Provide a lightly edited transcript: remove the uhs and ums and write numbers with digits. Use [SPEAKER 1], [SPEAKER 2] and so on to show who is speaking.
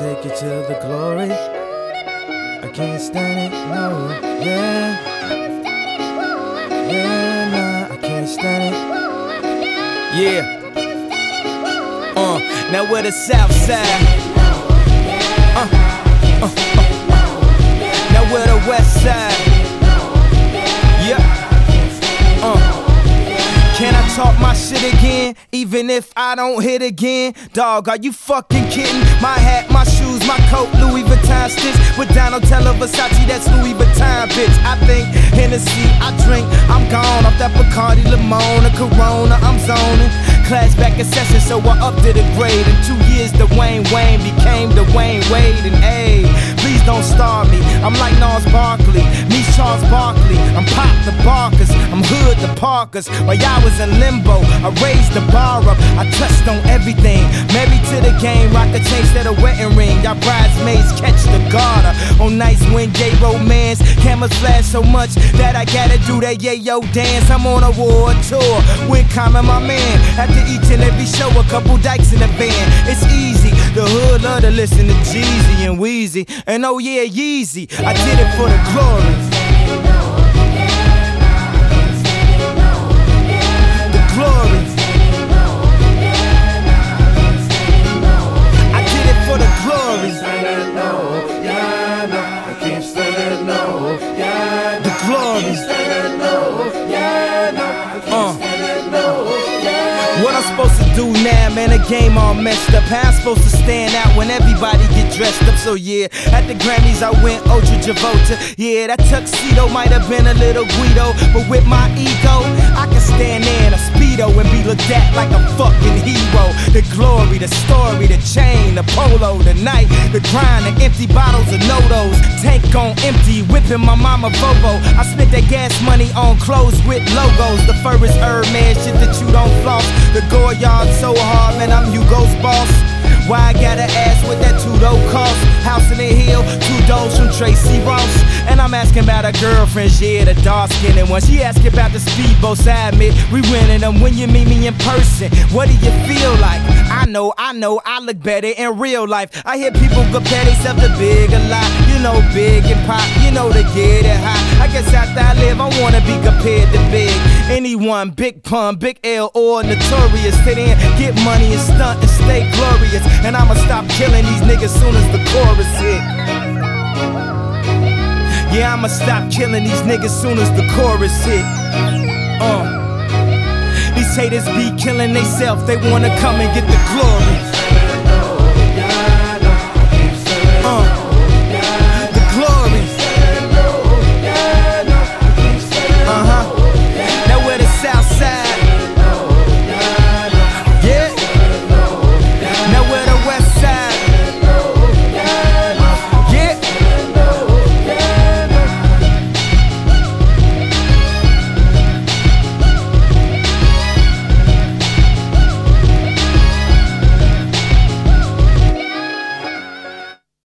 [SPEAKER 1] take it to the glory. I can't stand it, no, yeah. Yeah, nah, I can't stand it. Yeah. Now we're the South Side. Now we're the West Side. Yeah. Can I talk my shit again, even if I don't hit again? Dog, are you fucking kidding? My hat, my shoes, my coat, Louis Vuitton stitch with Donatella Versace, that's Louis Vuitton, bitch. I think Hennessy, I drink, I'm gone off that Bacardi Limon, a Corona, I'm zoning. Class back in session, so I upped it a grade. In 2 years, Dwayne Wayne became Dwayne Wade. And ayy, please don't star me. I'm like Nas Barkley, me Charles Barkley. I'm Pop the Barkers, I'm Hood the Parkers. While y'all was in limbo, I raised the bar up. I touched on everything. Married to the game, rock the chain instead of wedding ring. Y'all bridesmaids catch the garter. On nights when gay romance, cameras flash so much that I gotta do that yayo dance. I'm on a war tour with Common, my man. After each and every show, a couple dykes in the van. It's easy, the hood love to listen to Jeezy and Weezy. And oh yeah, Yeezy, I did it for the glory. The glory. I did it for the glory. The glory. What I'm supposed to do now, man, the game all messed up. How I'm supposed to stand out when everybody get dressed up? So yeah, at the Grammys I went Ultra Travolta. Yeah, that tuxedo might have been a little Guido, but with my ego, I can stand there in a Speedo and be looked at like a fucking hero. The glory, the story, the chain, the polo, the night, the grind, the empty bottles of No-Dos. Tank on empty, whipping my mama Volvo. I spent that gas money on clothes with logos. The fur is Hermes, shit that you don't floss. The Goyard so hard, man, I'm Hugo's boss. Why I gotta ask what that $2 cost? House in the hill, $2 from Tracy Ross. And I'm asking about her girlfriend, yeah, the dark-skinned one. She asking about the speedboat side, admit we renting them. When you meet me in person, what do you feel like? I know, I look better in real life. I hear people compare themselves to Big a lot. You know, Big and Pop, you know they get it hot. I guess after I live, I wanna be compared to Big. Anyone, Big Pun, Big L, or Notorious. Sit in, get money and stunt and stay glorious. And I'ma stop killing these niggas soon as the chorus hit. Yeah, I'ma stop killing these niggas soon as the chorus hit. These haters be killing theyself, they wanna come and get the glory.